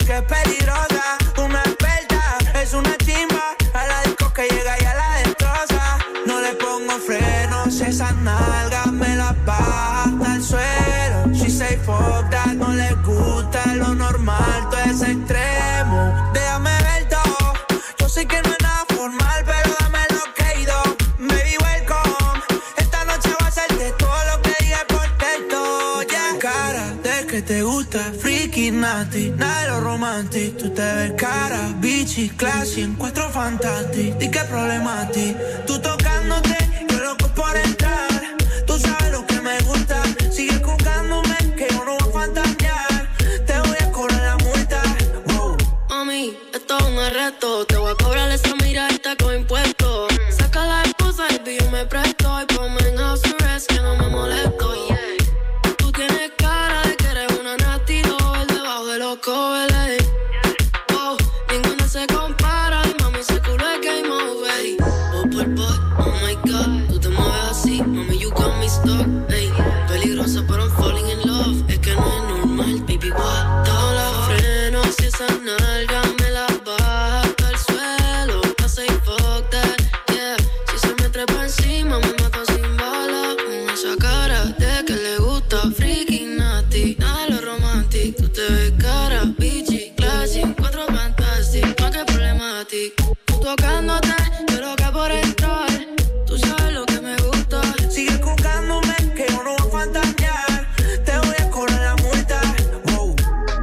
que es peligrosa, una experta, es una chimba. A la disco que llega y a la destroza. No le pongo frenos, esas nalgas me las baja hasta el suelo. She say fuck that, no le gusta lo normal, todo es extremo. Déjame ver todo, yo sé que no es nada formal, pero dame lo que he ido. Baby, welcome, esta noche va a ser de todo lo que dije por texto, yeah. Cara de que te gusta, freaky, nasty, nada de lo romantic. Tú te ves cara, bichi, classy, encuentro fantastic. ¿Y qué problema a ti? Tú tocándote, yo loco por entrar. Tú sabes lo que me gusta, sigue jugándome que yo no voy a fantasear. Te voy a cobrar la multa, wow. Mami, esto es un arresto, te voy a cobrar esa mirada con impuestos. Saca la esposa, el billo me presto y ponme en house arrest que no me molesto, yeah. Tú tienes cara de que eres una nasty doll debajo de los covers. Wow, ninguna se compara y mami ese culo es game over. Oh my god, tú te mueves así, mami you got me stuck, ey. Peligrosa pero I'm falling in love, es que no es normal, baby what? Todos los frenos y esa nalga me la baja hasta el suelo. I say fuck that, yeah. Si se me trepa encima me mata sin bala. Con esa cara de que le gusta, freaky, nasty, nada de lo romantic. Tú te ves cara, bitchy, classy, cuatro fantastic, pa' qué problema a ti. Tú tocándote, yo loca por entrar. Tú sabes lo que me gusta. Sigue jugándome que yo no voy a fantasear. Te voy a cobrar la multa, wow.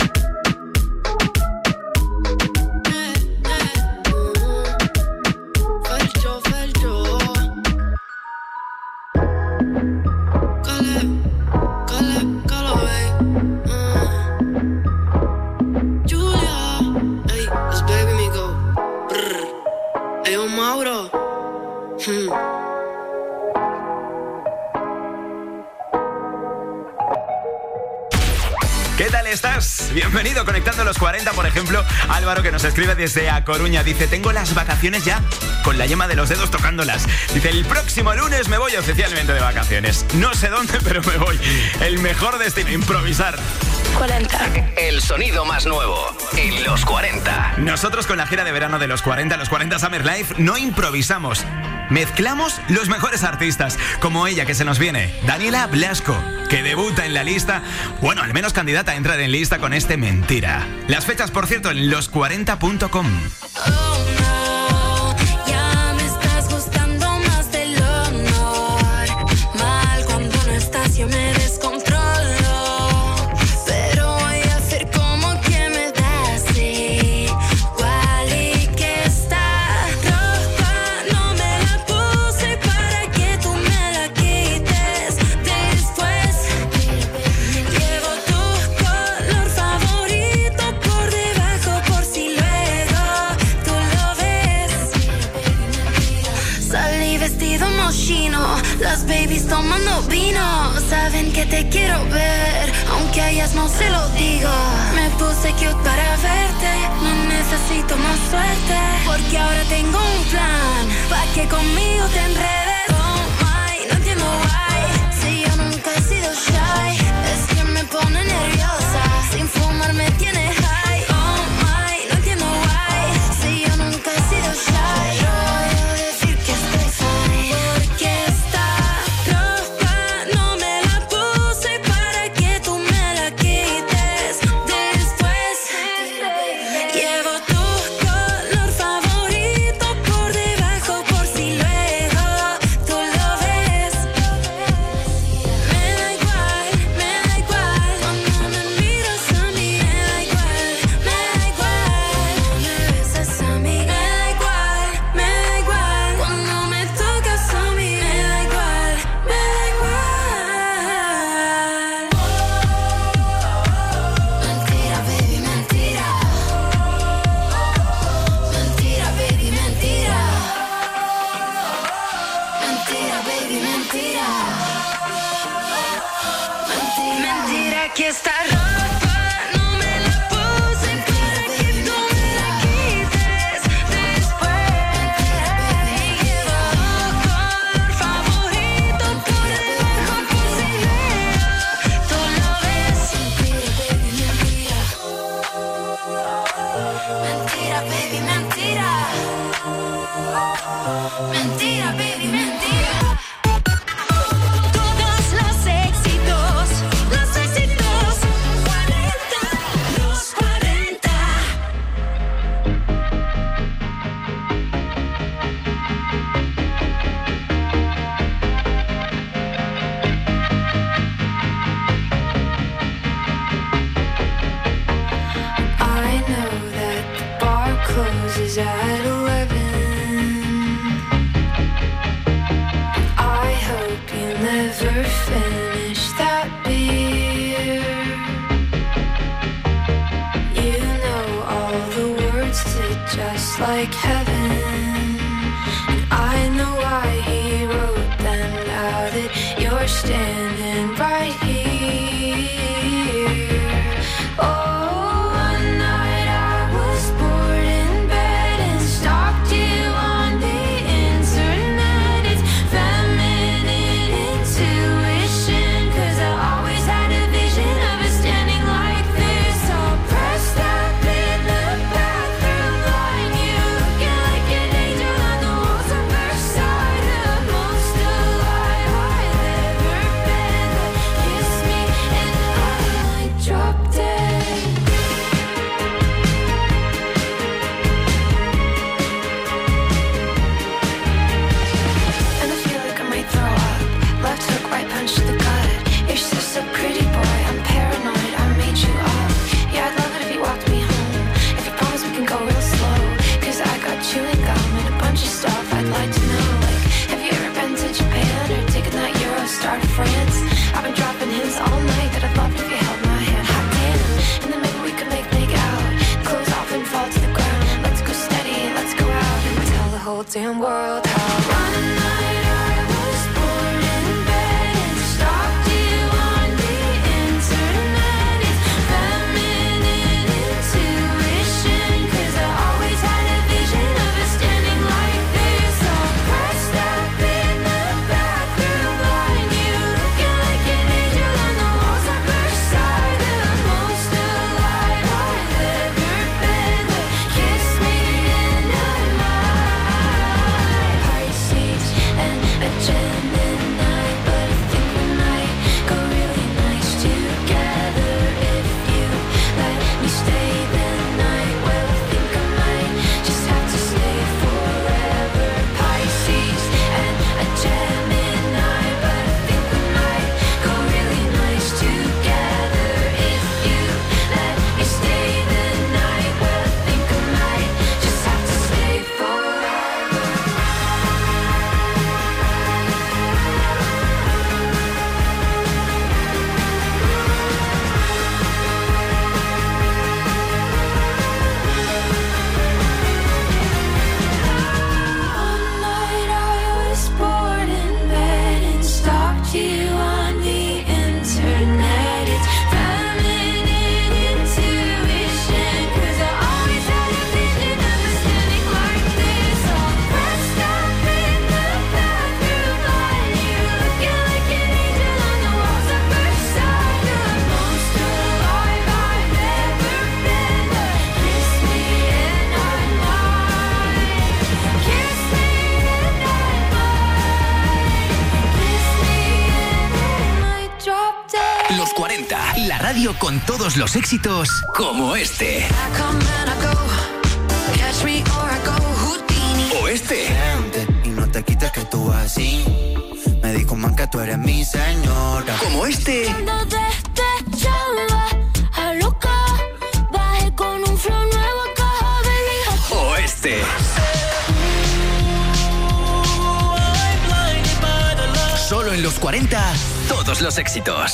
Felcho. Cale, Julia, ey, it's baby me go. Brr. Ey, yo, Mauro. ¿Qué tal estás? Bienvenido, conectando los 40, por ejemplo. Álvaro, que nos escribe desde A Coruña, dice: tengo las vacaciones ya con la yema de los dedos tocándolas. Dice: el próximo lunes me voy oficialmente de vacaciones. No sé dónde, pero me voy. El mejor destino, improvisar. 40. El sonido más nuevo en los 40. Nosotros con la gira de verano de los 40 Summer Life, no improvisamos. Mezclamos los mejores artistas, como ella que se nos viene, Daniela Blasco, que debuta en la lista, bueno, al menos candidata a entrar en lista con este Mentira. Las fechas, por cierto, en los40.com. Yo me descontrolo, pero voy a hacer como que me da así. Igual y que esta ropa no me la puse para que tú me la quites. Después llevo tu color favorito por debajo por si luego tú lo ves. Salí vestido mochino, las babies tomando vino. Saben que te quiero ver, aunque a ellas no se lo digo. Me puse cute para verte, no necesito más suerte, porque ahora tengo un plan, pa' que conmigo te enredes. Oh my, no entiendo why, si yo nunca he sido shy, es que me pone nerviosa, sin fumar me tiene high. Oh my, no entiendo why, si yo nunca he sido shy, yo voy a decir que estoy fine, porque esta ropa no me la puse para que tú me la quites. Después llevo tu color favorito por debajo por si luego Mentira, baby, mentira. Mentira, baby, mentira. Todos los éxitos, los éxitos. 40, los 40. I know that the bar closes at 11. I hope you never finish that beer. You know all the words to Just Like Heaven, and I know why he wrote them. Now that you're standing right here. Oh, one night I was bored in bed and stalked you on the internet. It's feminine intuition, 'cause I always had a vision of us standing like this, all pressed up in the bathroom line. You looking like an angel on the walls of Versailles. The most alive I've ever been. Kiss me and I might drop dead. And I feel like I might throw up. Left hook, right punch to the gut. You're just so pretty, boy. I'm paranoid. I made you up. Yeah, I'd love it if you walked me home. If you promise we can go real slow. 'Cause I got chewing gum and a bunch of stuff I'd like to know. Like, have you ever been to Japan or taken that Eurostar to France? I've been dropping hints all night that I'd love it if you held my hand. Hot damn. And then maybe we could make out. Clothes off and fall to the ground. Let's go steady, let's go out and tell the whole damn world how one night I was bored in bed and stalked you on the internet. It's feminine intuition, 'cause I always had a vision of us standing like this, all pressed up in the bathroom line. You looking like an angel on the walls of Versailles. The most alive I've ever been. Kiss me and I might. Pisces and a Gemini, but I think we might go really nice together if you let me stay the night. Well, I think I might just have to stay forever. Pisces and a Gemini, but I think we might go really nice together if you let me stay the night. Well, I think I might just have to stay forever. One night I was bored in bed and stalked you on the internet. It's feminine intuition, 'cause I always had a vision of us standing like this, all pressed up in the bathroom line. You looking like an angel on the walls of Versailles. The most alive I've ever been. Kiss me and I might. Kiss me and I might. Kiss me and I might drop dead. Los 40, la radio con todos los éxitos como este. I come and I go. Catch me or I go Houdini. O este. Y no te quites que tú así. Me dijo man que tú eres mi señora. Como este. Cuando despechaba a loca, bajé con un flow nuevo a caja belija. O este. Solo en los 40, todos los éxitos.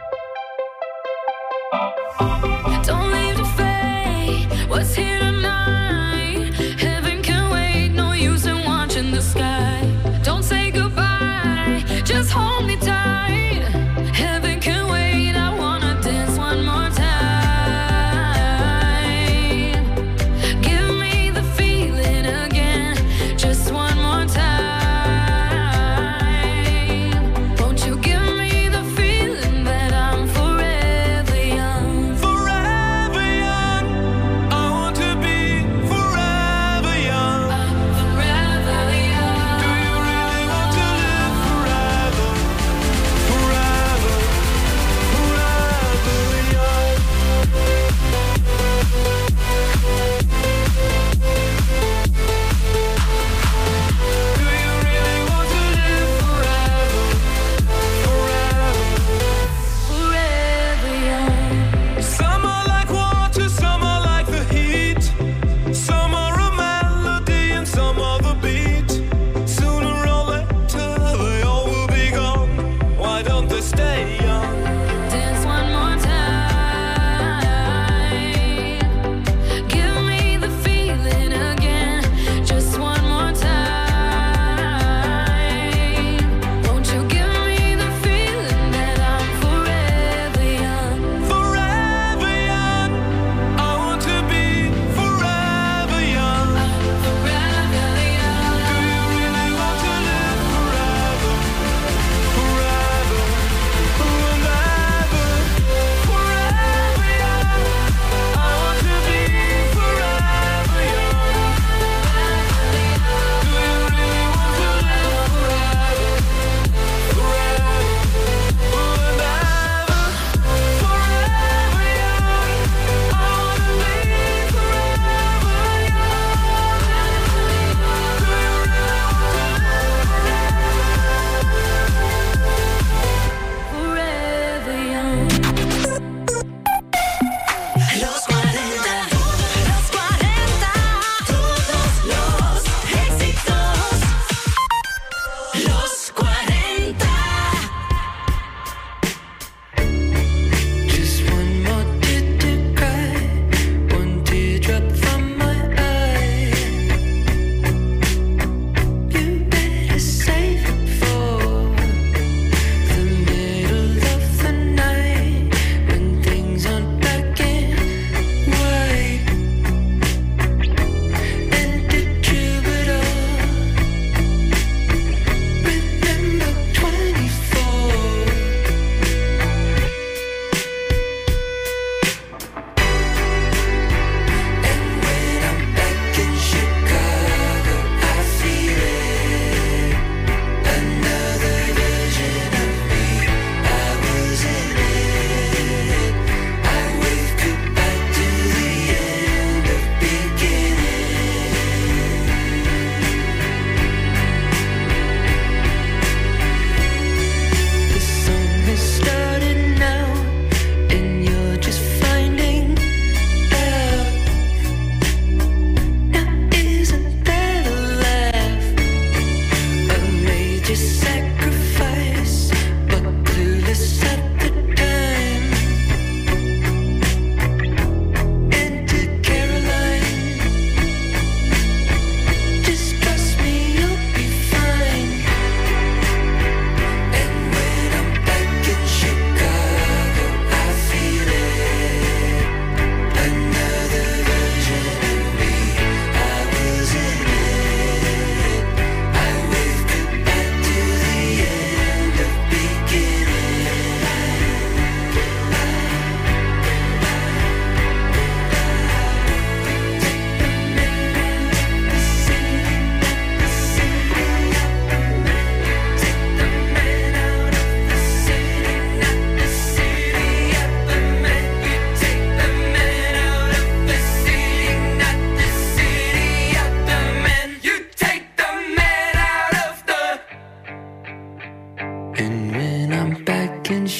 Don't leave the fate. What's here tonight? Heaven can wait. No use in watching the sky. Don't say goodbye. Just hold me tight. Heaven can wait. I wanna dance one more time. Give me the feeling again. Just one more time. Won't you give me the feeling that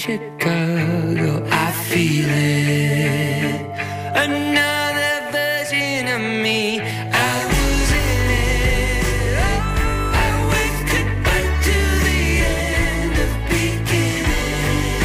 Chicago, I feel it. Another version of me. I was in it. I went goodbye to the end of beginning.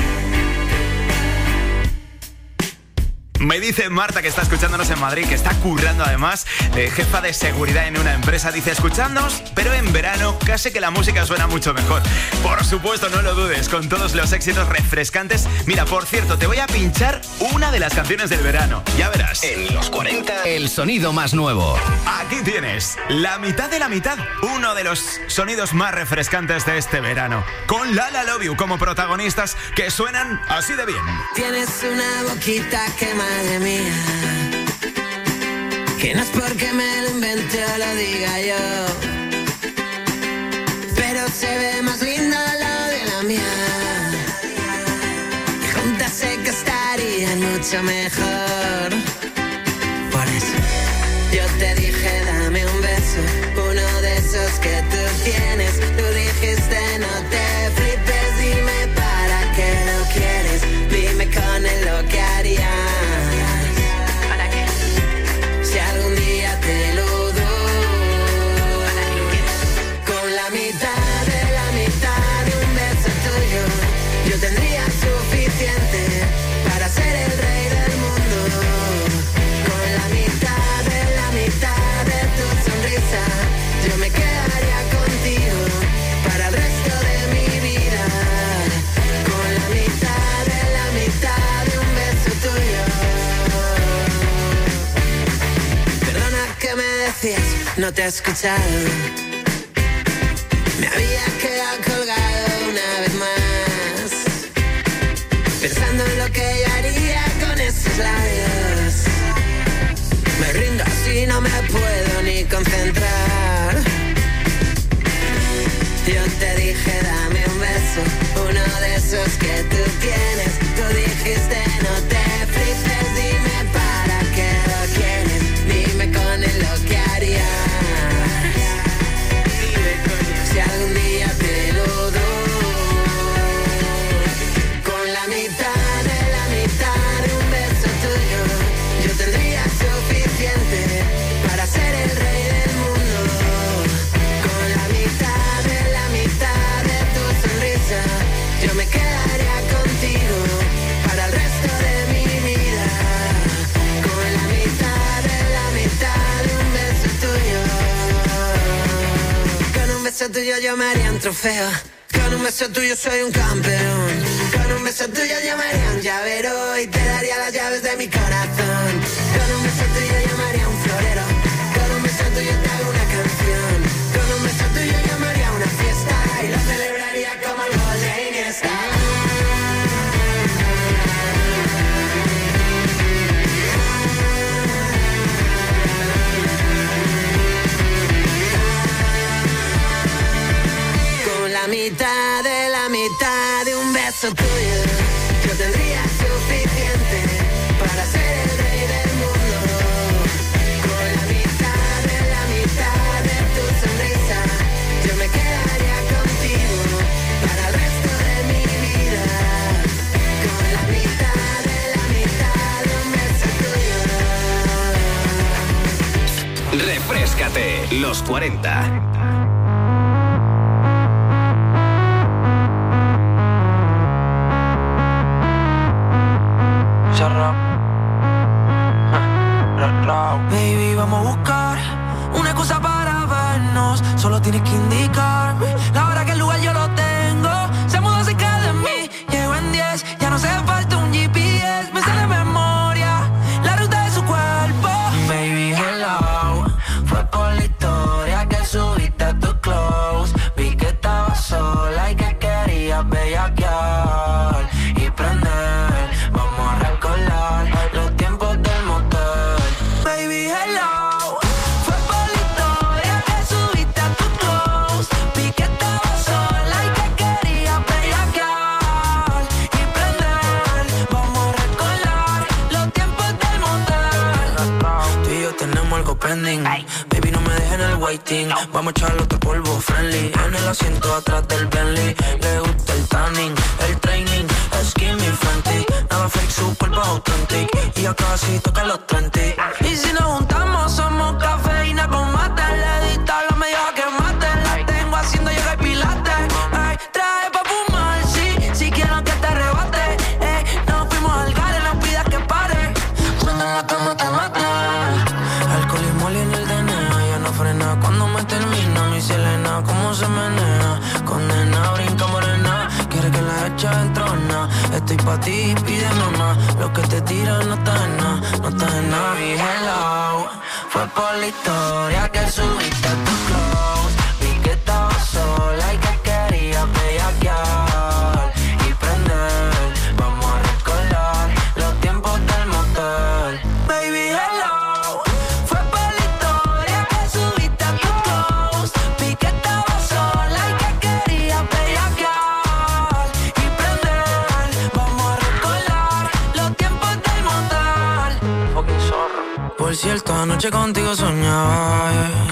Me dice Marta, que está escuchándonos en Madrid, que está currando además, jefa de seguridad en una empresa. Dice, escuchándonos, pero en verano casi que la música suena mucho mejor. Por supuesto, no lo dudes, con todos los éxitos refrescantes. Mira, por cierto, te voy a pinchar una de las canciones del verano. Ya verás. En los 40, el sonido más nuevo. Aquí tienes La mitad de la mitad, uno de los sonidos más refrescantes de este verano, con La La Love You como protagonistas, que suenan así de bien. Tienes una boquita que madre mía, que no es porque me lo invente o lo diga yo, pero se ve más linda la de la mía, y juntas sé que estarían mucho mejor. Por eso yo te dije dame un beso, uno de esos que tú tienes. Tú dijiste no te flipes, dime para qué lo quieres, dime con él lo que harías. ¿Para qué? Si algún día te lo doy, con la mitad de un beso tuyo, yo tendría suficiente para ser el rey del mundo. Con la mitad de tu sonrisa, yo me quedaría contigo para el resto de mi vida. Con la mitad de un beso tuyo. Perdona, que me decías, no te he escuchado. Me había quedado colgado una vez más, pensando en lo que yo haría con esos labios. Me rindo así, no me puedo ni concentrar. Yo te dije dame un beso, uno de esos que tú tienes. Tú dijiste no te flipes, dime para qué lo quieres, dime con él lo que harías. Si algún día te lo doy, con la mitad de un beso tuyo, yo tendría suficiente para ser el rey del mundo. Con la mitad de tu sonrisa, yo me quedaría contigo para el resto de mi vida. Con la mitad de un beso tuyo. Con un beso tuyo yo me haría un trofeo, con un beso tuyo soy un campeón. Con un beso tuyo yo me haría un llavero y te daría las llaves de mi corazón. Con un beso tuyo yo me haría un florero, con un beso tuyo te hago una canción. Con un beso tuyo yo me haría una fiesta y la celebraría como el gol de Iniesta. Con la mitad de un beso tuyo, yo tendría suficiente para ser el rey del mundo. Con la mitad de tu sonrisa, yo me quedaría contigo para el resto de mi vida. Con la mitad de un beso tuyo. Refréscate, los 40. Baby, vamos a buscar una excusa para vernos. Solo tienes que indicarme la hora que el lugar yo lo tengo. Se mudó cerca de mí, llego en 10. Ya no hace falta un GPS, me sale de memoria la ruta de su cuerpo. Baby, hello, fue por la historia que subiste a tu close. Vi que estabas sola y que querías bellaquear y prender. Vamos a recordar los tiempos del motel. Baby, hello, fue por la historia que subiste a tu close. Vi que estabas sola y que querías bellaquear y prender. Vamos a recordar los tiempos del motel. Tú y yo tenemos algo pending. Baby, no me dejes en el waiting. Vamos a echarle otro polvo friendly. En el asiento atrás del Bentley. Le gusta el tanning, el training. Skinny frantic, nada fake, super authentic. Y ya casi toca los 30. Y si nos juntamos somos cafeína con mate. Le edita la media que mate. La tengo haciendo yoga y pilates. Ay, trae pa' fumar, sí. Si quiero que te arrebate. Nos fuimos al gare, no pidas que pare. Cuando en la cama te mate. Alcohol y moli en el DNA. Ya no frena cuando me termina. Mi Selena, cómo se menea. Condena, brinca morena. Quiere que la echa en trona. Estoy pa' ti, pídeme más. Lo que te tiran no está en nada, no está en nada. Mi hello, fue por la historia que subiste a tu close. Vi que estaba sola y que quería bellaquear y prender. Vamos a recordar los tiempos del motel. Baby, hello, fue por la historia que subiste a tu close. Vi que estaba sola y que quería bellaquear y prender. Vamos a recordar los tiempos del motel. Fucking zorro. Por cierto, anoche contigo soñaba,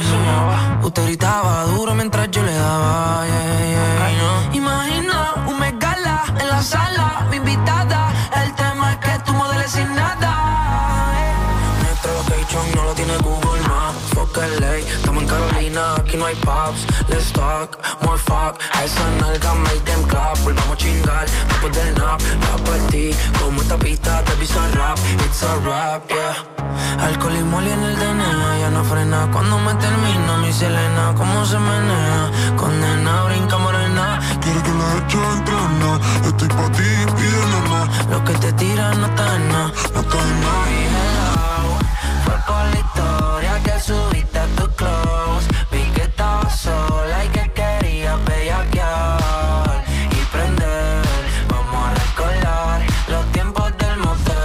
yeah. Usted gritaba duro mientras yo le daba, yeah, yeah, no. Imagina un Met Gala en la sala, mi invitada. El tema es que tú modeles sin nada, Nuestro location no lo tiene Google Maps. Fuck LA, estamos en Carolina, aquí no hay pubs. Let's talk, more fuck. A esa nalga make them clap. Volvamos a chingar después del nap. Va por ti, como esta pista te pisa rap. It's a rap, yeah. Alcohol y moli en el DNA. Ya no frena cuando me termina. Mi Selena, cómo se menea. Condena, brinca morena. Quiere que la eche en trona. Estoy pa' ti, pídeme más. Lo que te tiran no está en nada, no está en nada. Mi hello, fue por la historia que subiste a tu close. Vi que estaba sola y que quería bellaquear y prender. Vamos a recordar los tiempos del motel.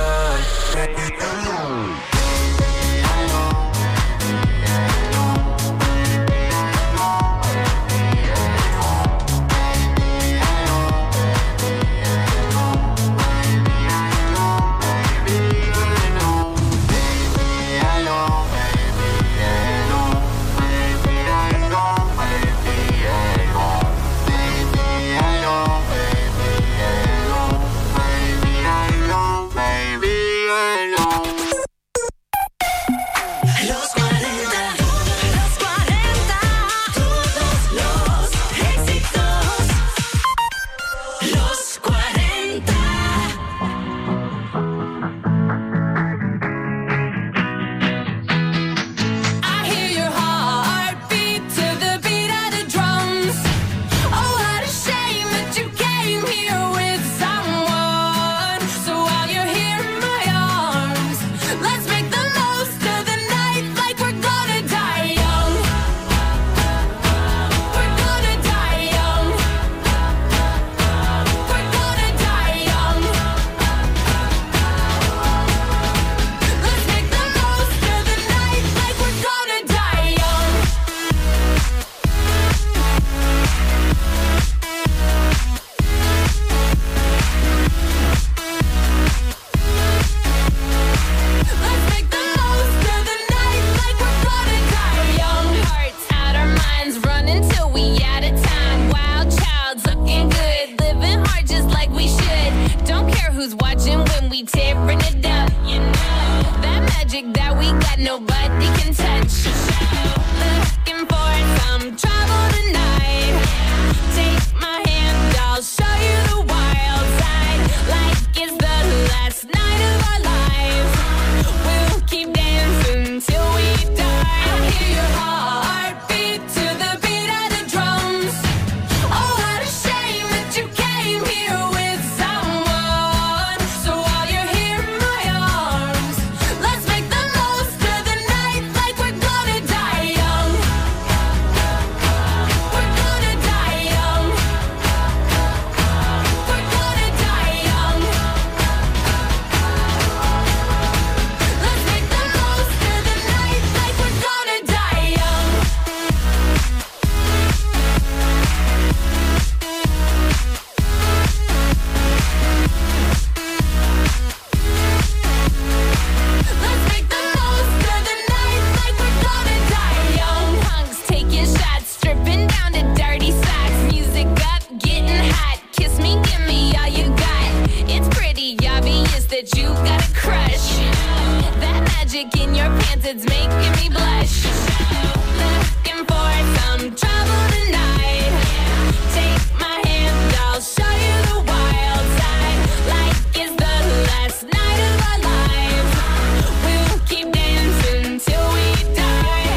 your pants, it's making me blush. Looking for some trouble tonight. Take my hand, I'll show you the wild side. Like it's the last night of our lives. We'll keep dancing till we die.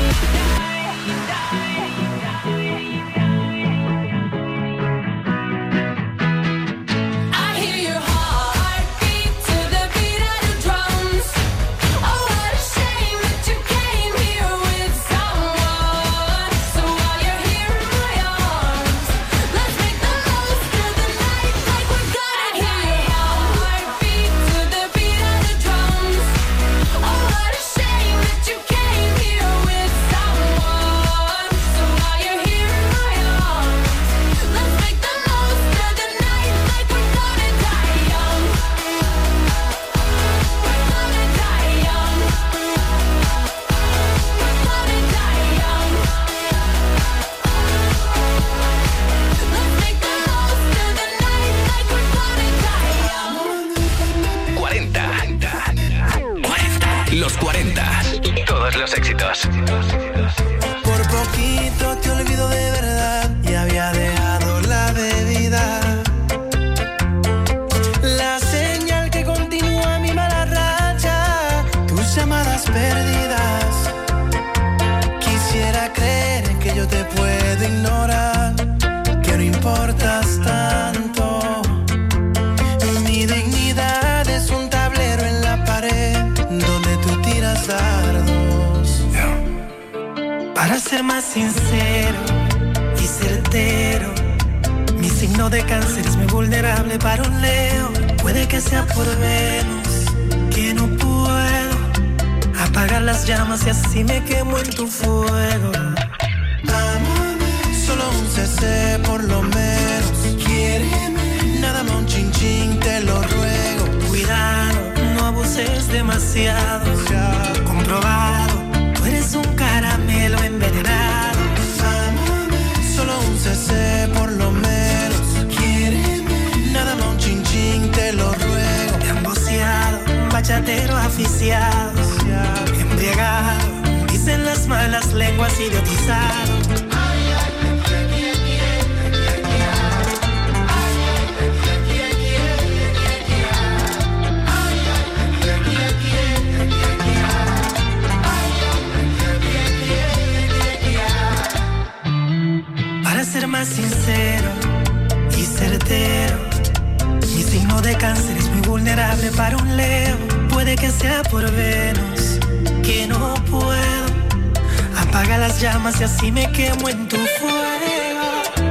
I hear your heartbeat to the beat of the drums. Oh, what a shame that you came here with someone. So while you're here in my arms, let's make the most of the night like we're gonna. I hear your heartbeat to the beat of the drums. Oh, what a shame that you came here with someone. So while you're here in my arms, let's make the most of the night like we're gonna die young. We're gonna die young. We're gonna die young. Let's make the most of the night like we're gonna die young. 40. Los 40. Todos los éxitos. Por poquito te olvido de verdad y había dejado la bebida. La señal que continúa mi mala racha, tus llamadas perdidas. Quisiera creer que yo te puedo ignorar, que no importas tanto. Mi dignidad es un tablero en la pared donde tú tiras dardos. Para ser más sincero y certero, mi signo de cáncer es muy vulnerable para un Leo. Puede que sea por Venus, que no puedo apagar las llamas y así me quemo en tu fuego. Solo un CC por lo menos. Quiéreme, nada más un chin chin, te lo ruego. Cuidado, no abuses demasiado. Comprobado, tú eres un caramelo envenenado. Solo un CC por lo menos. Quiéreme, nada más un chin chin, te lo ruego. Emboceado, bachatero aficiado, embriagado, dicen las malas lenguas, idiotizado. Para ser más sincero y certero, mi signo de cáncer es muy vulnerable para un Leo. Puede que sea por Venus, que no puedo apagar las llamas y así me quemo en tu fuego.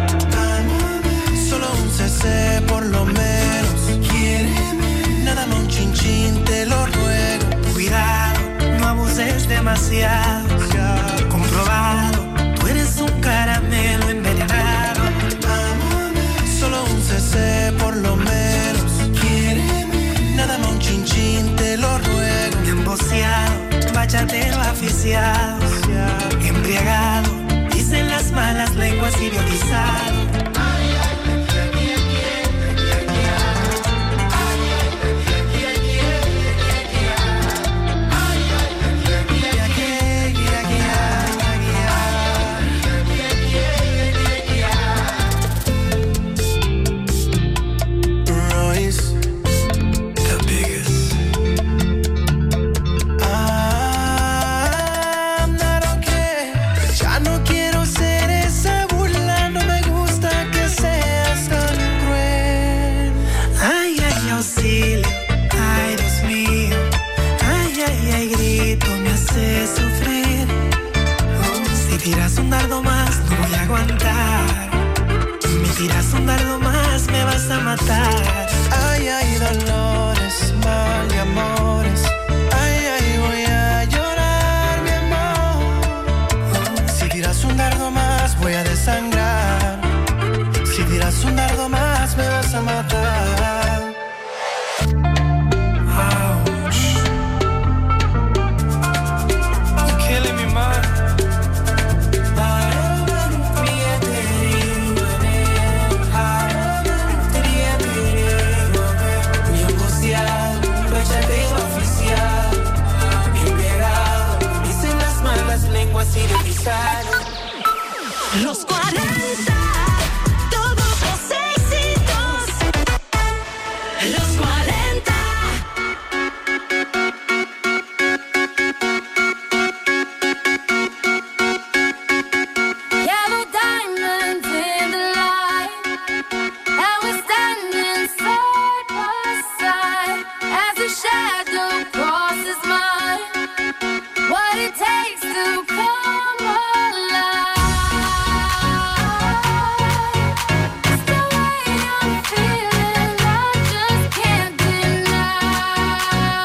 Solo un CC por lo menos. Quiéreme, nada más un chin chin, te lo ruego. Cuidado, no abuses demasiado. Comprobado, tú eres un caramelo envenenado. Solo un CC por lo menos. Quiéreme, nada más un chin chin, te lo ruego. Emboceado, bachatero aficiado, embriagado, dicen las malas lenguas, idiotizado. Tiras un dardo más, no voy a aguantar. Me tiras un dardo más, me vas a matar. Ay, ay, dolores, mal y amores. Ay, ay, voy a llorar, mi amor. Si tiras un dardo más, voy a desangrar. Si tiras un dardo más, me vas a matar. Ouch. You're killing me, man. I see the beside. Los 40, todos los éxitos. Los 40. Yellow diamonds in the light, and we're standing side by side as a shadow crosses mine. What it takes to come alive. It's the way I'm feeling, I just can't deny.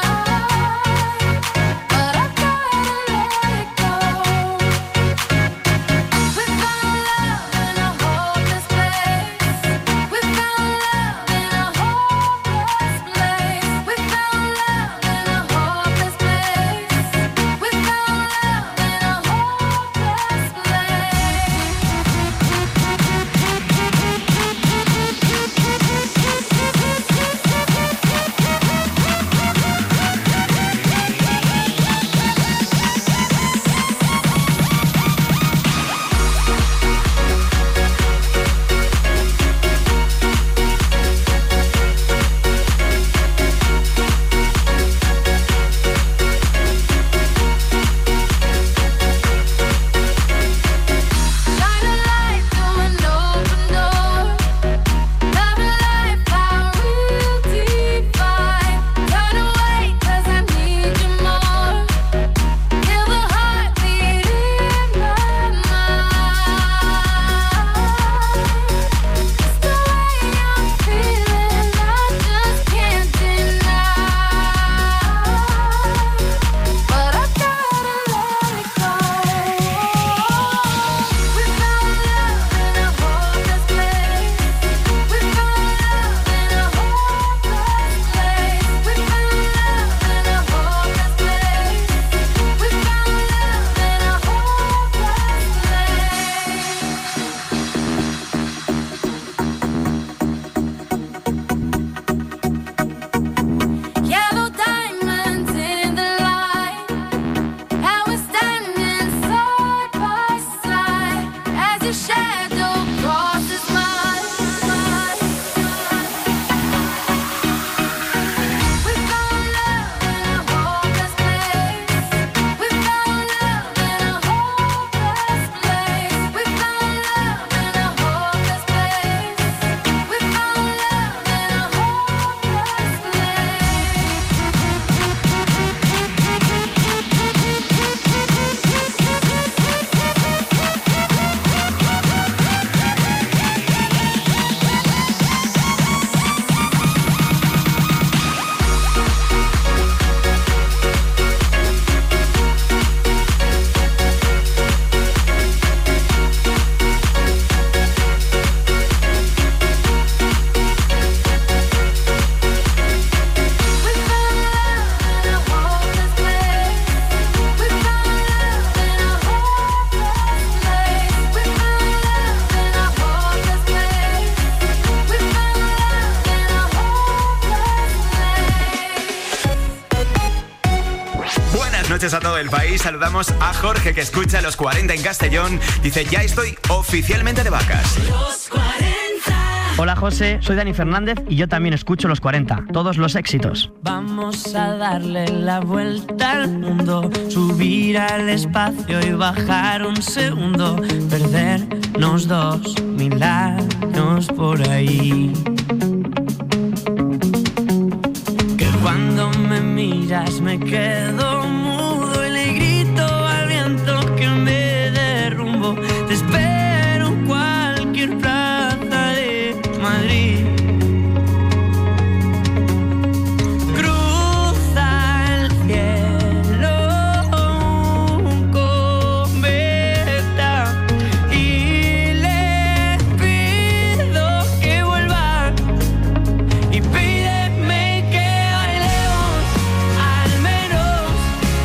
But I gotta let it go. We found love in a hopeless place. We found love in a hopeless place. We found love in a hopeless place. We found love in a hopeless place. Shine a light through an open door. Love and life are real divine. Turn away 'cause I need you more. Feel the heartbeat in my mind. It's the way I'm feeling, I just can't deny. But I gotta let it go. We found love in a hopeless place. We found love in a hopeless place. We found love in a hopeless place. We found love in a hopeless place. Yellow diamonds in the light, and we're standing side by side as your shadow crosses mine. We found love in a hopeless place. We found love in a hopeless place. We found love in a hopeless place. We found love in a hopeless Buenas noches a todo el país. Saludamos a Jorge, que escucha los 40 en Castellón. Dice, ya estoy oficialmente de vacas. Los 40. Hola José, soy Dani Fernández y yo también escucho los 40, todos los éxitos. Vamos a darle la vuelta al mundo, subir al espacio y bajar un segundo, perdernos 2000 años por ahí. Que cuando me miras me quedo mudo y le grito al viento que me derrumbo. Te espero en cualquier plaza de Madrid. Cruza el cielo un cometa y le pido que vuelva y pídeme que bailemos al menos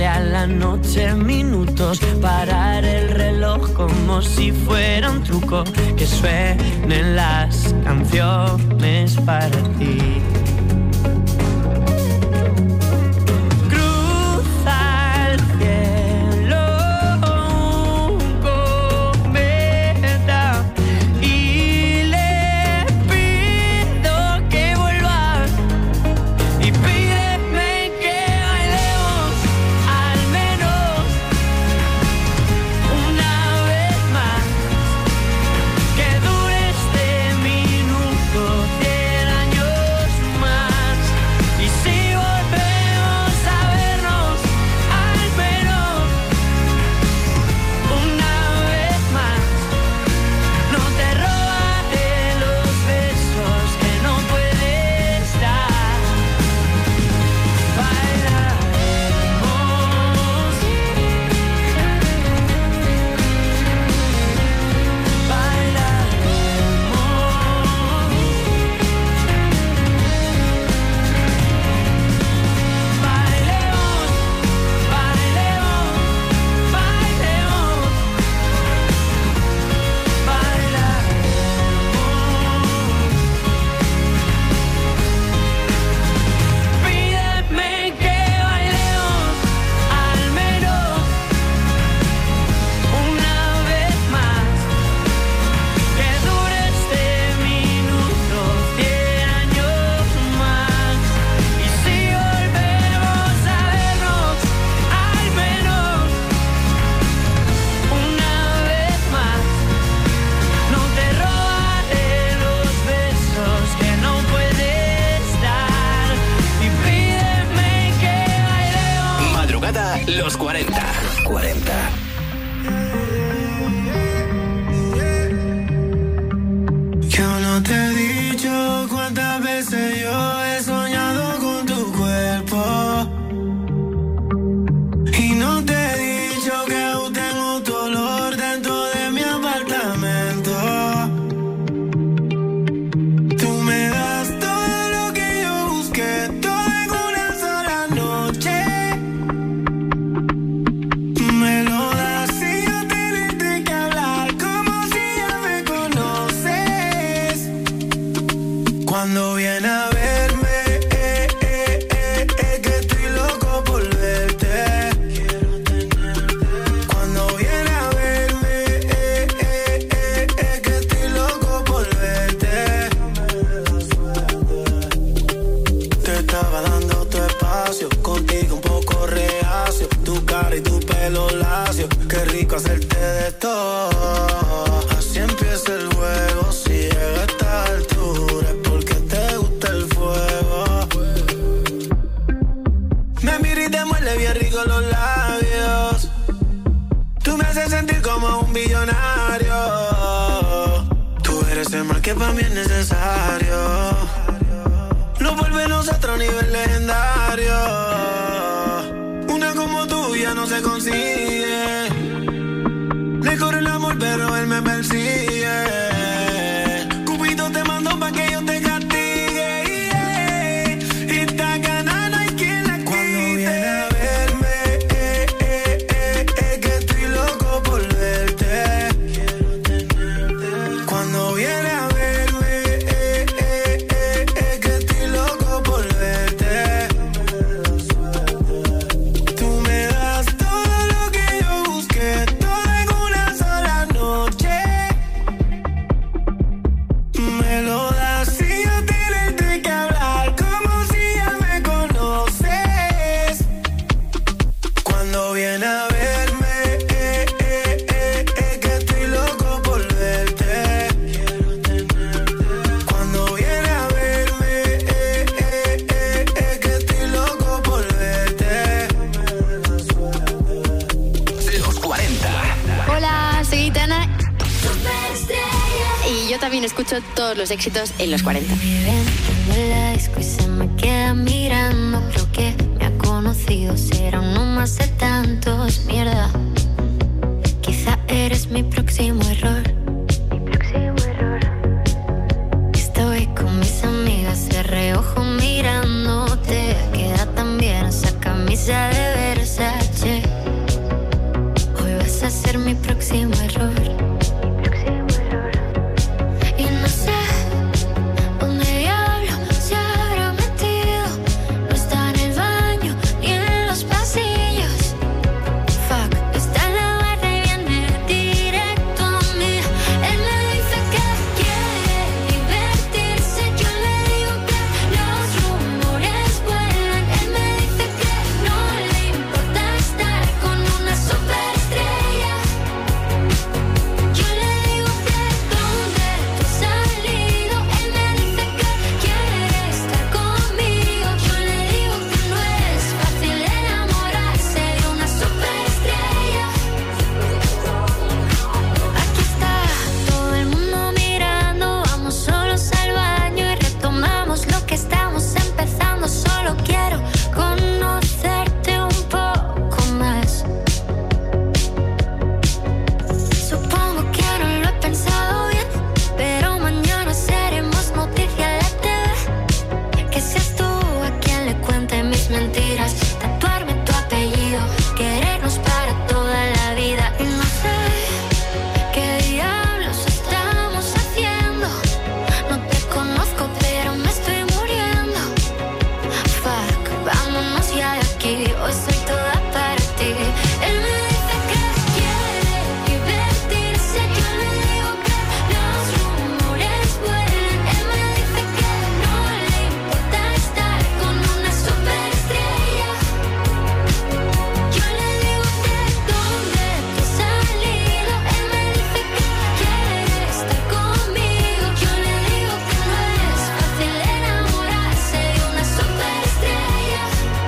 darle a la noche minutos, parar el reloj como si fuera un truco, que suenen las canciones para ti. Los 40. Yo no te he dicho cuántas veces yo he soñado con tu cuerpo. Y no te he dicho que aún tengo tu olor dentro de mi apartamento. Tú me das todo lo que yo busqué, todo en una sola noche. Me lo das sin yo tenerte que hablar, como si ya me conoces. Cuando viene a verme, que estoy loco por verte. Cuando viene a verme, que estoy loco por verte. Te estaba dando tu espacio, contigo un poco reacio. Tu cara y tu pelo lacio, qué rico hacerte de todo. Así empieza el juego, si llega a esta altura es porque te gusta el fuego. Me mira y te muerde bien rico los labios. Tú me haces sentir como un billonario. Tú eres el mal que para mí es necesario. Lo vuelve nosotros a nivel legendario. Una como tú ya no se consigue. Le corre el amor pero él me persigue. Cupido te mandó pa' que yo te castigue, yeah. Y esta gana no hay quien la quite. Cuando viene a verme, que estoy loco por verte. Cuando viene a verme, que estoy loco por verte. Tú me das todo lo que yo busqué, todo en una sola noche. Me lo das sin yo tenerte que hablar, como si ya me conoces. Cuando viene a verme, que estoy loco por verte. Cuando viene a verme, que estoy loco por verte. Los 40. Hola, soy Itana y yo también escucho todos los éxitos en los 40. Me ven en la disco y se me queda mirando. Creo que me ha conocido, será uno más de tantos. Mierda, quizá eres mi próximo error. Estoy con mis amigas de reojo mirándote. Queda tan bien esa camisa de Versace. mi próximo error. Y no sé dónde diablo se habrá metido. No está en el baño ni en los pasillos. Fuck, está en la barra y viene directo a mí. Él me dice que quiere divertirse. Yo le digo que los rumores vuelan. Él me dice que no le importa estar con una superestrella. Yo le digo que ¿dónde tú has salido? Él me dice que quiere estar conmigo. Yo le digo que no es fácil enamorarse de una superestrella. Aquí está todo el mundo mirando. Vamos solos al baño y retomamos lo que estamos empezando. Solo quiero conocerte un poco más. Supongo que no lo he pensado bien, pero mañana seremos noticia en la TV. Que seas tú a quien le cuente mis mentiras, tatuarme tu apellido, querernos para toda la vida. Y no sé qué diablos estamos haciendo. No te conozco, pero me estoy muriendo. Fuck, vámonos ya de aquí. Hoy soy toda para ti. Él me dice que quiere divertirse. Yo le digo que los rumores vuelan. Él me dice que no le importa estar con una superestrella. Yo le digo que ¿dónde tú has salido? Él me dice que quiere estar conmigo. Yo le digo que no es fácil enamorarse de una superestrella.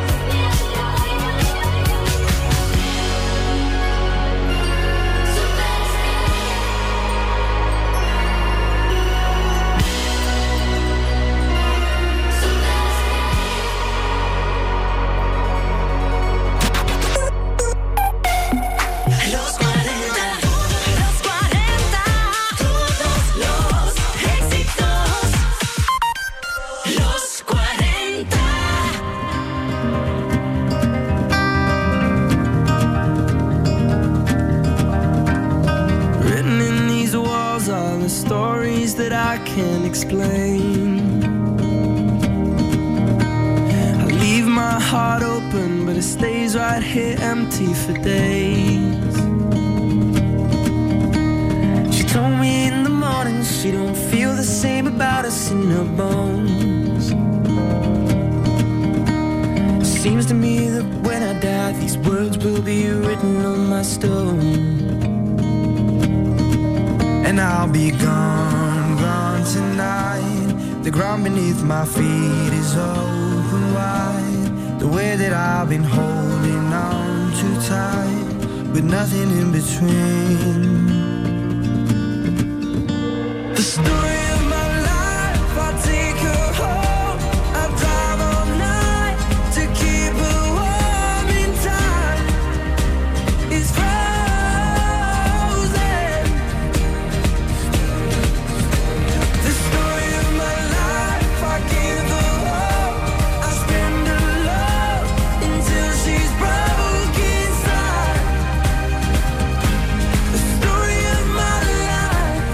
Los 40, todos los éxitos. Los 40. Written in these walls are the stories that I can't explain. I leave my heart open, but it stays right here empty for days. She told me in the morning she don't feel the same about us in her bones. Seems to me that when I die, these words will be written on my stone. And I'll be gone, gone tonight. The ground beneath my feet is open wide. The way that I've been holding on too tight, with nothing in between. The story of my life, I take her home. I drive all night to keep her warm in time. It's frozen. The story of my life, I give her hope. I spend her love until she's broke inside. The story of my life.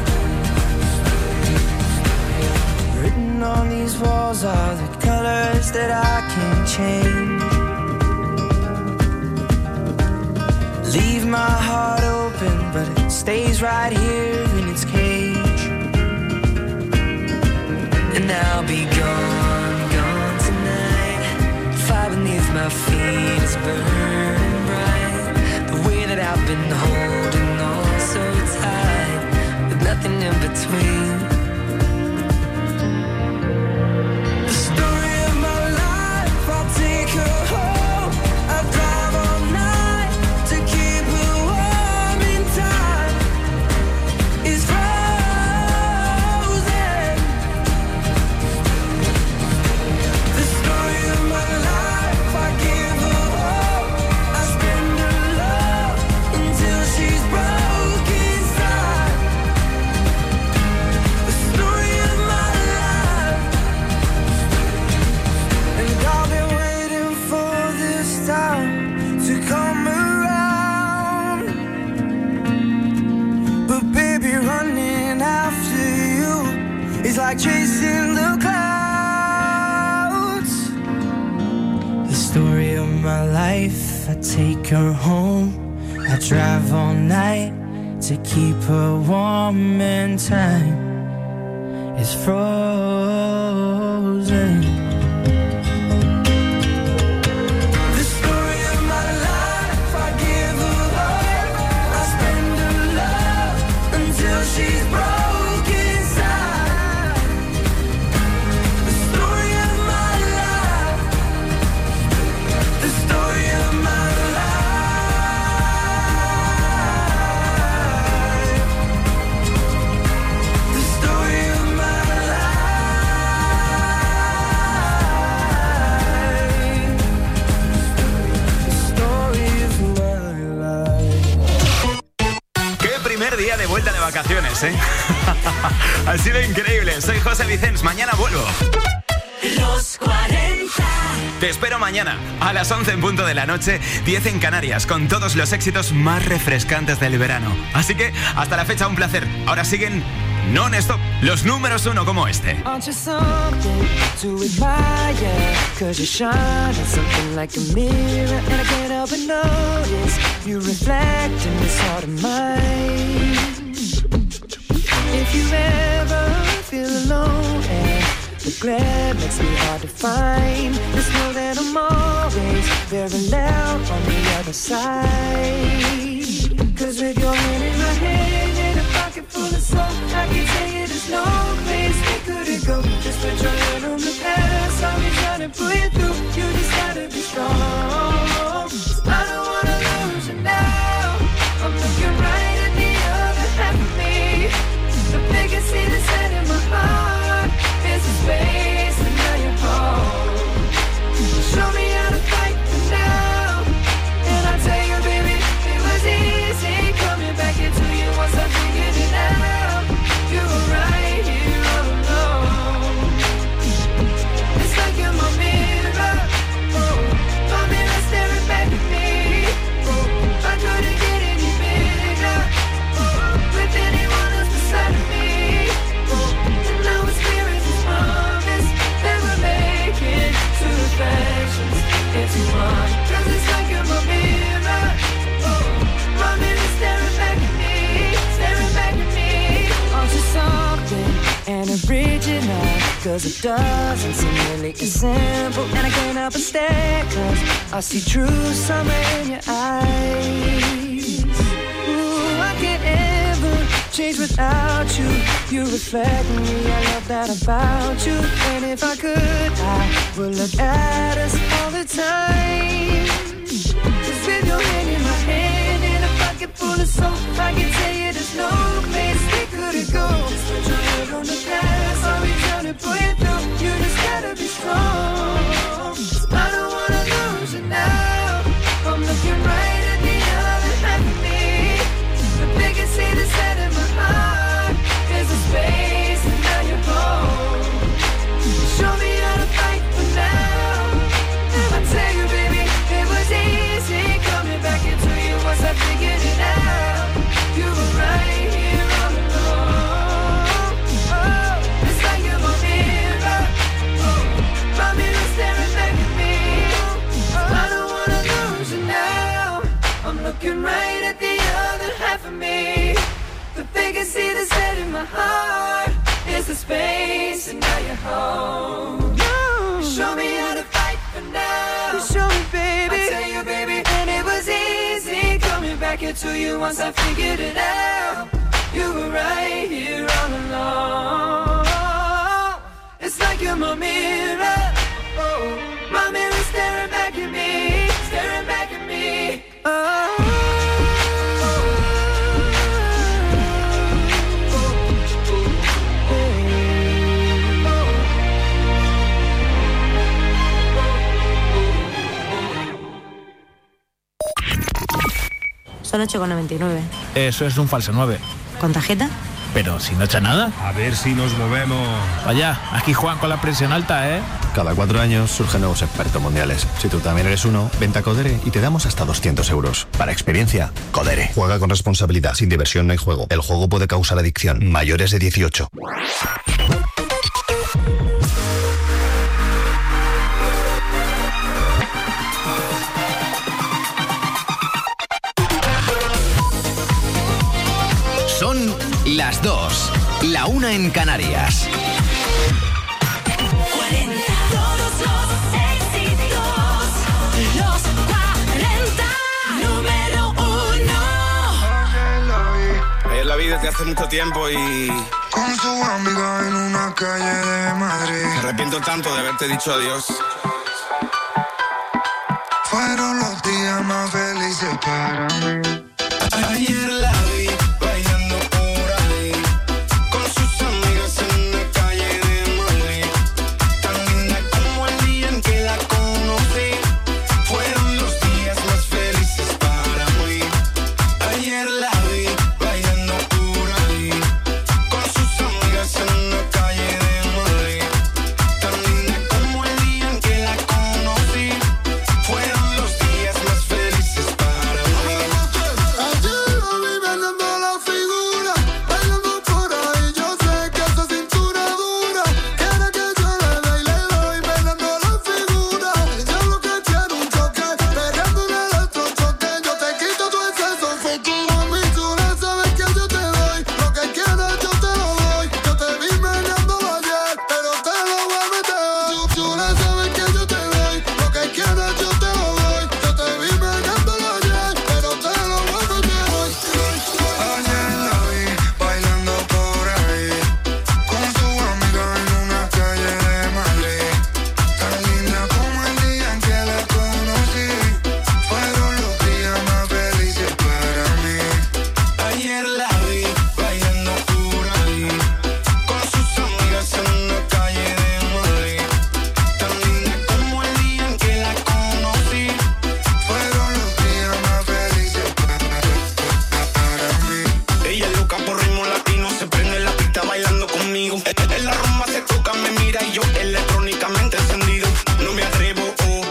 Written on these walls are the colors that I can't change. Leave my heart open, but it stays right here in its cage. And I'll be gone, gone tonight. Fire beneath my feet is burning bright. The way that I've been holding on so tight, with nothing in between. The story of my life, I'll take her home. I drive all night to keep her warm in time. It's frozen. The story of my life, I give her hope. I spend her love until she's broke inside. like chasing the clouds. The story of my life, I take her home. I drive all night to keep her warm and time is frozen. The story of my life, I give her love. I spend her love until she's broken inside. The story of my life. The story of my life. The story of my life. The story of my life. ¡Qué primer día de vuelta de vacaciones, eh! Ha sido increíble. Soy José Vicens. Mañana vuelvo. Los 40. Te espero mañana a las 11 en punto de la noche, 10 en Canarias, con todos los éxitos más refrescantes del verano. Así que hasta la fecha, un placer. Ahora siguen non-stop los números 1 como este. Aren't you something to admire? 'Cause you shine at something like a mirror, and I can't help but notice you reflect in this heart of mine. If you ever feel alone and the glare makes me hard to find, just know that I'm always very loud on the other side. 'Cause with your hand in my hand and a pocket full of soul, I can tell you there's no place we couldn't go. Just put your hand on the past, I'll be trying to pull you through. You just gotta be strong. I don't wanna lose you now. I'm looking right at the other half of me. The biggest see the set in my heart is a space, and now you're home. Show me how to fight for now, and I'll tell you, baby, it was easy coming back into you once I figured it out. You were right here all alone. It's like you're my mirror, oh, my mirror staring back at me. Oh, I couldn't get any bigger, oh, with anyone else beside of me. Oh, and now it's clear as this promise that we're making two reflections into one. 'Cause it's like you're my mirror, oh, my mirror staring back at me, staring back at me. Aren't you something and original? 'Cause it doesn't seem really as simple, and I can't help but stare, 'cause I see true summer in your eyes. Ooh, I can't ever change without you. You reflect me, I love that about you. And if I could, I would look at us all the time. Just with your hand in my hand and a pocket full of soap, I can tell you there's no place we couldn't go. Just put your head on the past, I'll be trying to pull you through. You just gotta be strong. I don't wanna lose you now. I'm looking right at the other half of me. The biggest see the set in my heart is a space, and now you're home. Show me how to fight for now, and I tell you, baby, it was easy coming back into you once I figured it out. You were right here all along. Oh, it's like you're my mirror, oh, my mirror staring back at me. Oh, I don't wanna lose you now. I'm looking right at the other half of me. The biggest see the set in my heart is the space, and now you're home. You show me how to fight for now. You show me, baby. I tell you, baby, and it was easy coming back into you once I figured it out. You were right here all along. It's like you're my mirror, oh, my mirror staring back at me, staring back at me. Oh. Son 8,99. Eso es un falso 9. ¿Con tarjeta? Pero si no echa nada. A ver si nos movemos. Vaya, aquí Juan con la presión alta, ¿eh? Cada 4 años surgen nuevos expertos mundiales. Si tú también eres uno, vente a Codere y te damos hasta 200 euros. Para experiencia, Codere. Juega con responsabilidad. Sin diversión no hay juego. El juego puede causar adicción. Mayores de 18. 1 en Canarias. Todos los éxitos, los 40, número 1. Ayer la vi desde hace mucho tiempo y... Con su amiga en una calle de Madrid. Me arrepiento tanto de haberte dicho adiós. Fueron los días más felices para mí. Ayer la vi bailando por ahí, con sus amigas en una calle de Madrid. Tan linda como el día en que la conocí. Fueron los días más felices para mí. Ayer la vi bailando por ahí, con sus amigas en una calle de Madrid. Tan linda como el día en que la conocí. Fueron los días más felices para mí. Ayer la vi bailando la figura, bailando por ahí. Yo sé que esa cintura dura quiere que yo le dé y le doy, bailando la figura. Yo lo que quiero un choque, pegando un electrochoque. Yo te quito tu exceso, futuro mi chula. Sabes que yo te doy lo que quieras, yo te lo doy. Yo te vi meneándolo ayer, pero te lo voy a meter. Chula, sabes que yo te doy lo que quieras, yo te lo doy. Yo te vi meneándolo ayer, pero te lo voy a meter. Ayer la vi bailando por ahí, con su amiga en una calle de Madrid. Tan linda como el día en que la conocí. Fueron los días más felices para mí. Ayer la vi bailando por ahí, con sus amigas en una calle de Madrid. Tan linda como el día en que la conocí. Fueron los días más felices para mí. Ella es loca por ritmo latino, se prende la pista bailando conmigo. En la rumba se toca, me mira y yo electrónicamente encendido. No me atrevo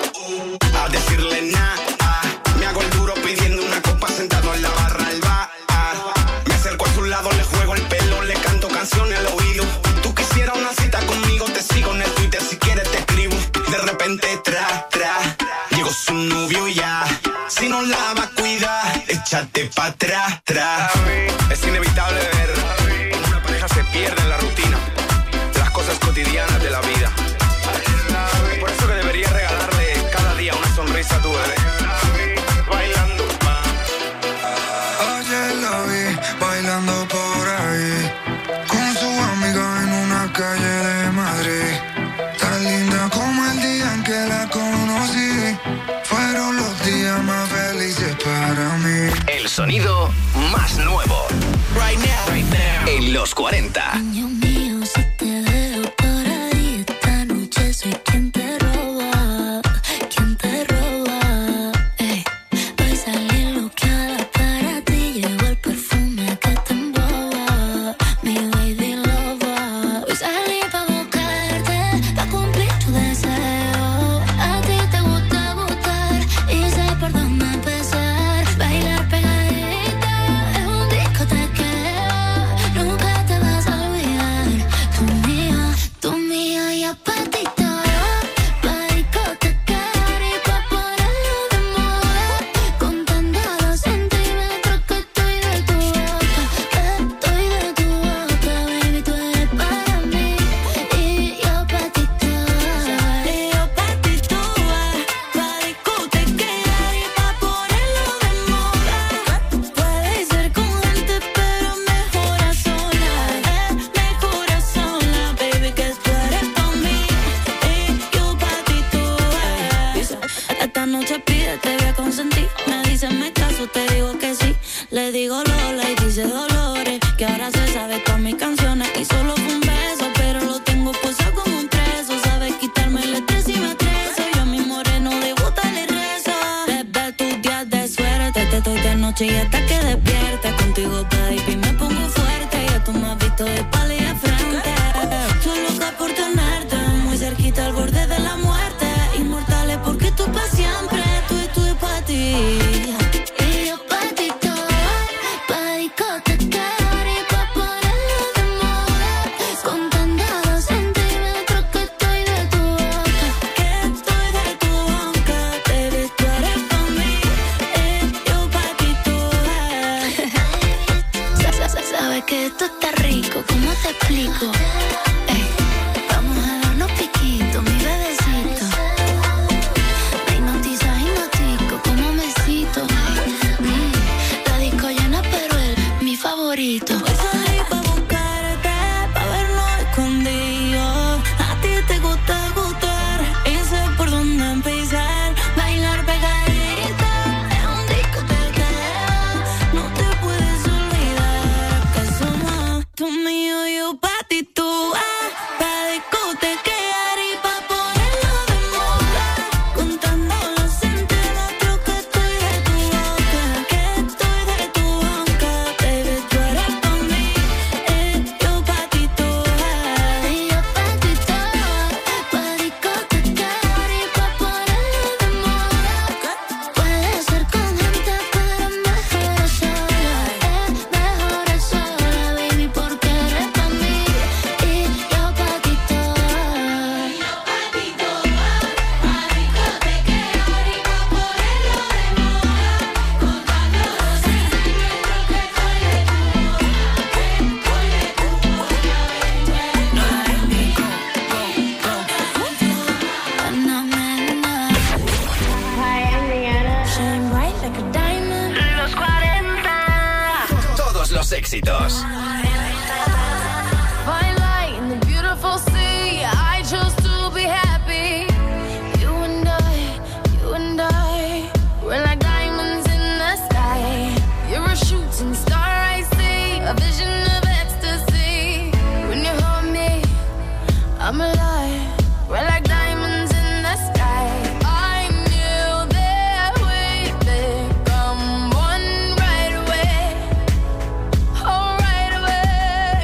a decirle nada. Me hago el duro pidiendo una copa sentado en la barra al bar. Me acerco a su lado, le juego el pelo, le canto canciones al oído. Tú quisieras una cita conmigo, te sigo en el Twitter, si quieres te escribo. De repente llegó su novio ya. Si no la va a cuidar, échate pa' atrás. Es inevitable ver cómo una pareja se pierde en la rutina, las cosas cotidianas de la vida. Por eso que deberías regalarle cada día una sonrisa a tu bebé. Bailando Ayer la vi bailando por ahí, con su amiga en una calle de Madrid. Tan linda como el día en que la conocí. Fueron los días más felices para mí. El sonido más nuevo. Right now. En los 40. Niño mío, si te veo por ahí esta noche soy quien te roba, quien te roba. Ey, voy a salir loqueada para ti, llevo el perfume que te emboba, mi lady lover. Voy a salir pa' buscarte, pa' cumplir tu deseo. A ti te gusta gustar y sé por dónde empezar. Bailar pegadita es un discotequeo, nunca te vas a olvidar. Tú mía y apatito, pa' discotecar y pa' ponerlo de moda. Contando los centímetros que estoy de tu boca, baby, tú eres para mí. Y yo pa' ti pa' discotecar y pa' ponerlo de moda. Puedes ser con gente pero mejor a solas, baby, que tú eres pa' mí. Y yo pa' ti esta noche pide, te voy a consentir. Me dice me caso, te digo que sí. Le digo Lola y dice Dolores, que ahora se sabe todas mis canciones. Y solo fue un beso, pero lo tengo posado como un preso. Sabes quitarme el estrés y me estreso. Yo a mi moreno de gusta le rezo. Desde tus días de suerte, te doy de noche y hasta que despiertes. Contigo, baby, me pongo fuerte. Ya tú me has visto de espalda y de frente. Estoy loca por tenerte muy cerquita al borde de la muerte. Inmortales porque tú pa' siempre, tú y pa' ti. Y yo pa' ti pa' discotecar y pa' ponerlo de moda. Contando los centímetros que estoy de tu boca, baby, tú eres pa' mí. Y yo pa' ti sabes que esto está rico, ¿cómo te explico? Vamos a darnos piquito, mi bebecito. Me hipnotizas, hipnotico, como mesito. La disco llena, pero él, mi favorito. Voy a salir pa' buscarte, pa' vernos escondidos. A ti te gusta gustar, y sé por dónde empezar. Bailar pegadita, es un discotequeo. No te puedes olvidar que somos tú mío, yo pa' ti, tú. Pa' discotequear y pa' ponerlo de moda. Contando los centímetros que estoy de tu boca. Que estoy de tu boca. Baby, tú eres pa' mí, yo pa' ti, tú. Y yo pa' ti, tú. Pa' discotequear y pa' ponerlo de moda. Puede ser con gente, pero es mejor sola. Es mejor sola, baby, porque eres pa' mí y yo pa' ti, tú. Shine bright like a diamond. Los 40. Todos los éxitos. Fine light in the beautiful sea. I chose to be happy. You and I, we're like diamonds in the sky. You're a shooting star, I see, a vision of ecstasy. When you hold me, I'm alive. We're like diamonds in the sky. I knew that we'd become one right away. Oh, right away.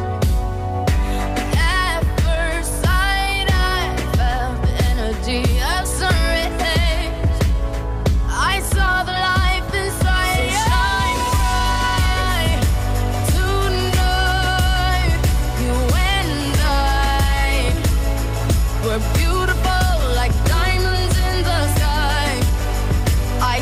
At first sight, I felt the energy of sun rays. I saw the life inside you. Shine bright tonight. You and I, we're beautiful like diamonds in the sky. I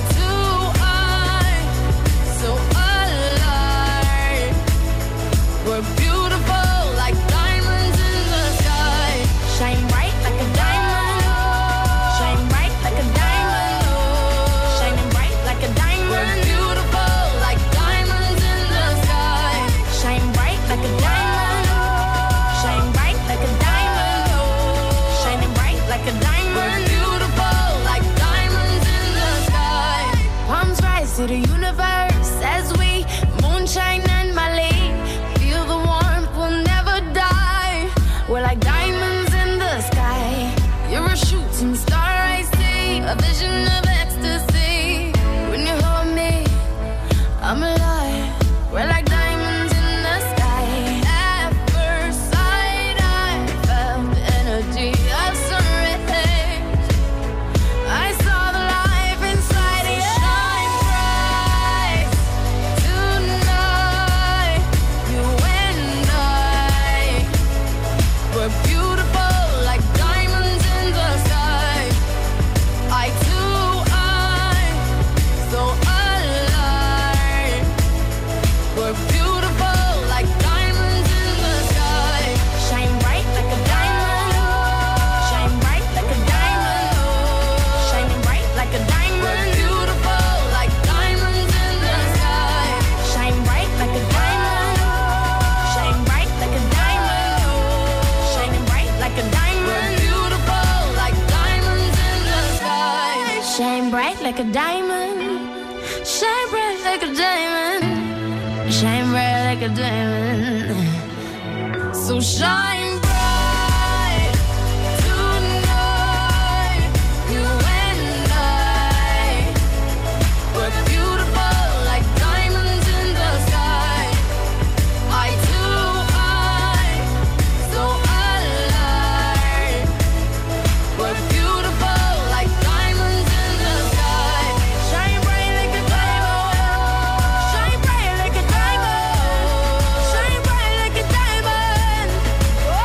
so alive. We're beautiful like diamonds in the sky. Shine bright like a diamond. Shine bright like a diamond. Shining bright like a diamond. We're beautiful like diamonds in the sky. Shine bright like a diamond. Shine bright like a diamond. Shining bright like a diamond. We're beautiful like diamonds in the sky. Palms rise to the universe as we moonshine and Malay. Feel the warmth, we'll never die. We're like diamonds in the sky. You're a shooting star, I see, a vision of ecstasy. When you hold me, I'm alive. We're like diamonds in the sky. At first sight, I felt the energy of sun rays. I saw the life inside you. Shine bright tonight. You and I, we're beautiful like diamonds in the sky. I so alive. We're beautiful like diamonds in the sky. Shine bright like a diamond. Shine bright like a diamond. Shining bright like a diamond. We're beautiful like diamonds in the sky. Shine bright like a diamond. Shine bright like a diamond. Shining bright like a diamond. We're beautiful like diamonds in the sky. Shine bright like a diamond. Shine bright like a diamond. Shine bright like a diamond. So shine bright tonight. You and I, we're beautiful like diamonds in the sky. I so alive. We're beautiful like diamonds in the sky. Shine bright like a diamond. Shine bright like a diamond. Shine bright like a diamond. Oh,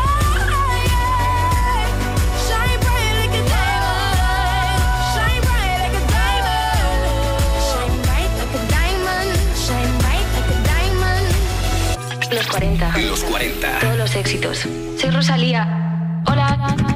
Los 40. Los 40. Todos los éxitos. Soy Rosalía. Hola.